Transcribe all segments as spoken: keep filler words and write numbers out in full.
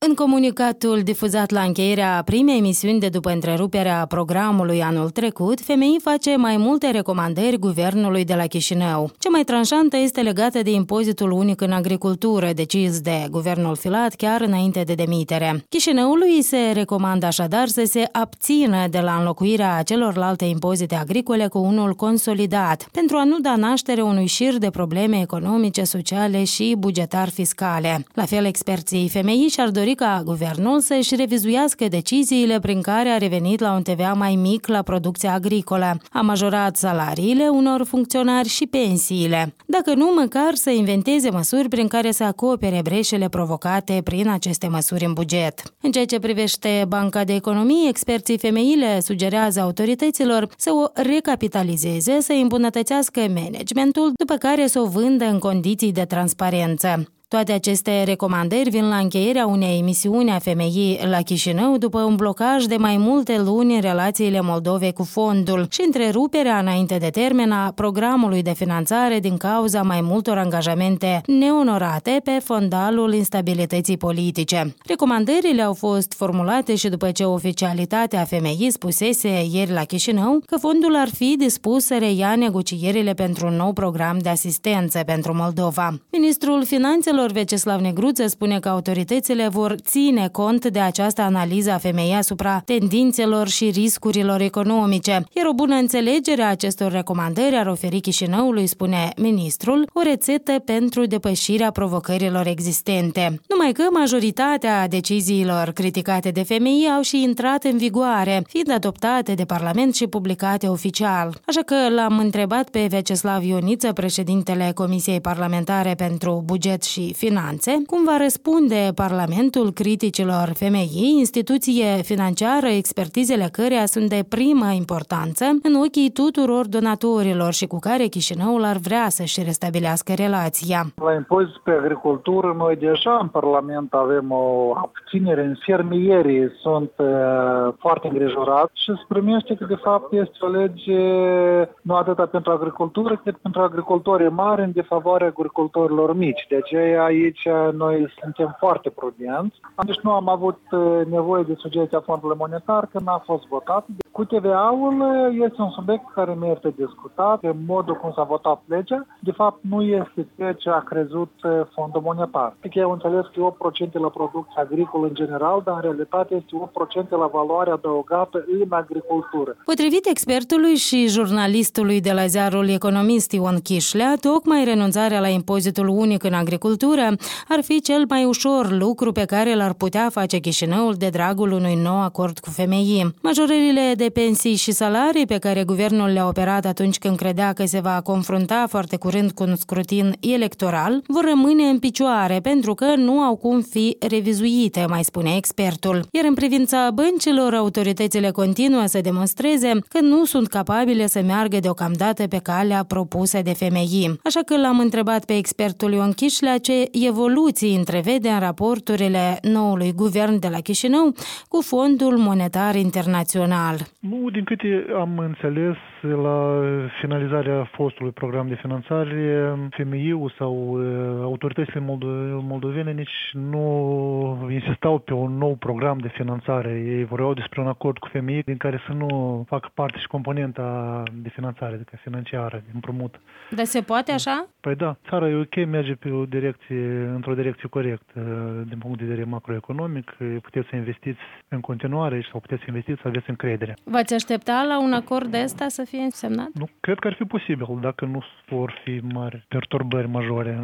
În comunicatul difuzat la încheierea primei emisiuni de după întreruperea programului anul trecut, F M I face mai multe recomandări guvernului de la Chișinău. Cea mai tranșantă este legată de impozitul unic în agricultură, decis de guvernul Filat chiar înainte de demitere. Chișinăului se recomandă așadar să se abțină de la înlocuirea celorlalte impozite agricole cu unul consolidat, pentru a nu da naștere unui șir de probleme economice, sociale și bugetar-fiscale. La fel, experții F M I și-ar dori ca guvernul să-și revizuiască deciziile prin care a revenit la un T V A mai mic la producția agricolă, a majorat salariile unor funcționari și pensiile. Dacă nu, măcar să inventeze măsuri prin care să acopere breșele provocate prin aceste măsuri în buget. În ceea ce privește Banca de Economie, experții F M I le sugerează autorităților să o recapitalizeze, să îmbunătățească managementul, după care să o vândă în condiții de transparență. Toate aceste recomandări vin la încheierea unei emisiuni a F M I la Chișinău după un blocaj de mai multe luni în relațiile Moldovei cu fondul și întreruperea înainte de termen a programului de finanțare din cauza mai multor angajamente neonorate pe fondalul instabilității politice. Recomandările au fost formulate și după ce oficialitatea F M I spusese ieri la Chișinău că fondul ar fi dispus să reia negocierile pentru un nou program de asistență pentru Moldova. Ministrul Finanțelor Vyacheslav Negruță spune că autoritățile vor ține cont de această analiză a F M I asupra tendințelor și riscurilor economice, iar o bună înțelegere a acestor recomandări ar oferi Chișinăului, spune ministrul, o rețetă pentru depășirea provocărilor existente. Numai că majoritatea deciziilor criticate de F M I au și intrat în vigoare, fiind adoptate de Parlament și publicate oficial. Așa că l-am întrebat pe Vyacheslav Ioniță, președintele Comisiei Parlamentare pentru Buget și Finanțe, cum va răspunde Parlamentul criticilor F M I, instituție financiară, expertizele căreia sunt de primă importanță în ochii tuturor donatorilor și cu care Chișinăul ar vrea să-și restabilească relația. La impozit pe agricultură, noi deja în Parlament avem o abținere, în fermierii sunt uh, foarte îngrijorați și se primește că de fapt este o lege nu atât pentru agricultură, cât pentru agricultorii mari în defavoarea agricultorilor mici. De aceea aici noi suntem foarte prudenți. Deci nu am avut nevoie de sugestia Fondului Monetar când a fost votat. Cu T V A-ul este un subiect care merită discutat. De modul cum s-a votat legea, de fapt nu este ceea ce a crezut Fondul Monetar. Că eu înțeles că e opt la sută la producția agricolă în general, dar în realitate este opt la sută la valoarea adăugată în agricultură. Potrivit expertului și jurnalistului de la ziarul Economist Ion Chișlea, tocmai renunțarea la impozitul unic în agricultură ar fi cel mai ușor lucru pe care l-ar putea face Chișinăul de dragul unui nou acord cu F M I. Majorările de pensii și salarii pe care guvernul le-a operat atunci când credea că se va confrunta foarte curând cu un scrutin electoral vor rămâne în picioare pentru că nu au cum fi revizuite, mai spune expertul. Iar în privința băncilor, autoritățile continuă să demonstreze că nu sunt capabile să meargă deocamdată pe calea propusă de F M I. Așa că l-am întrebat pe expertul Ion Chișlea ce evoluții întrevede în raporturile noului guvern de la Chișinău cu Fondul Monetar Internațional. Nu, din câte am înțeles, la finalizarea fostului program de finanțare, F M I-ul sau autoritățile moldovene nici nu insistau pe un nou program de finanțare. Ei vorbeau despre un acord cu F M I din care să nu facă parte și componenta de finanțare, adică financiară, de împrumut. Dar se poate așa? Păi da, țara e ok, merge pe o direcție, într-o direcție corectă din punct de vedere macroeconomic. Puteți să investiți în continuare sau puteți să investiți să aveți încredere. V-ați aștepta la un acord de ăsta să fie semnat? Nu, cred că ar fi posibil dacă nu vor fi mari perturbări majore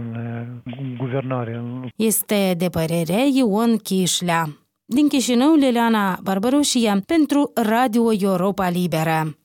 în guvernare. Este de părere Ion Chișlea. Din Chișinău, Liliana Barbaroșie, pentru Radio Europa Liberă.